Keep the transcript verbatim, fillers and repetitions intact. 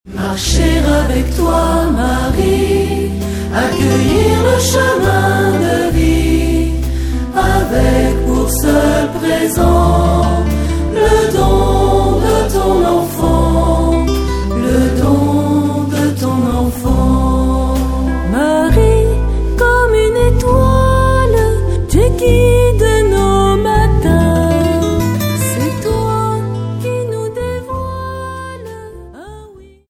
Marcher avec toi, Marie, accueillir le chemin de vie, avec pour seul présent le don